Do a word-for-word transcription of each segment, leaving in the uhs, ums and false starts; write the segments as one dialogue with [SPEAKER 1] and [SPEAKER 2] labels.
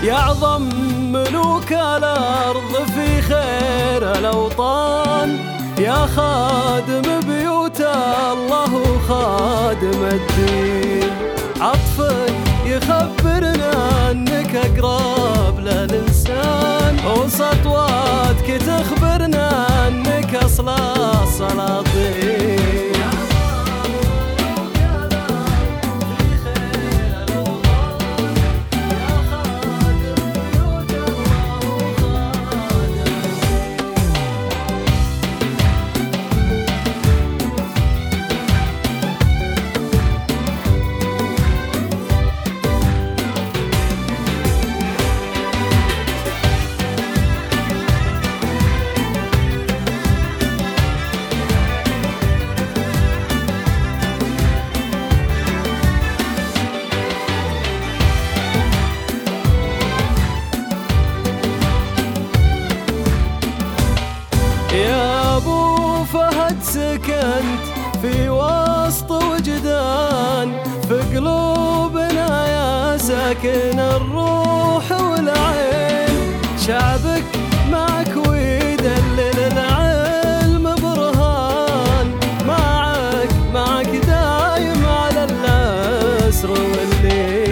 [SPEAKER 1] يعظم ملوك الأرض في خير الأوطان، يا خادم بيوت الله وخادم الدين. عطفك يخبرنا انك اقرب للإنسان، وسطواتك تخبرنا انك اصل السلاطين. يا ابو فهد سكنت في وسط وجدان، في قلوبنا يا ساكن الروح والعين. شعبك معك ويدلل العلم برهان، معك معك دايم على العسر والليل.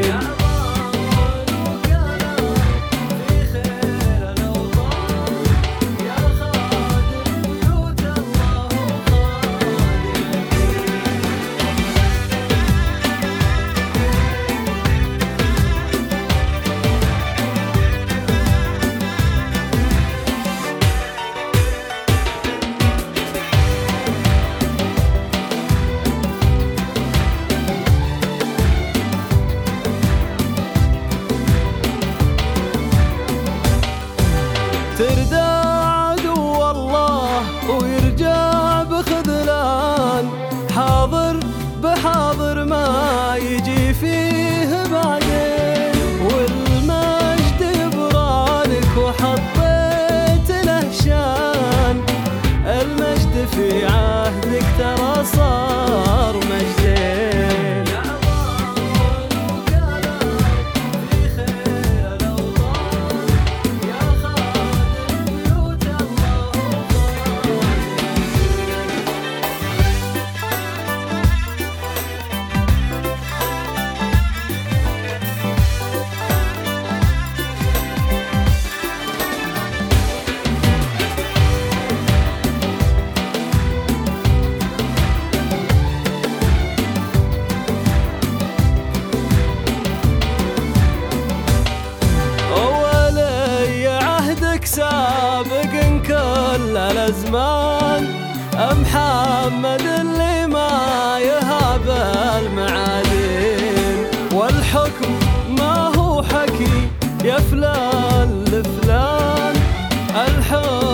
[SPEAKER 1] تردى عدو الله ويرجع بخذلان، حاضر بحاضر ما يجي فيه بعدين. والمجد يبرالك وحطيت له شان، المجد في عهدك ترى صار مجدين. سابق كل الأزمان، محمد اللي ما يهاب المعادين. والحكم ما هو حكي يا فلان لفلان، الحكم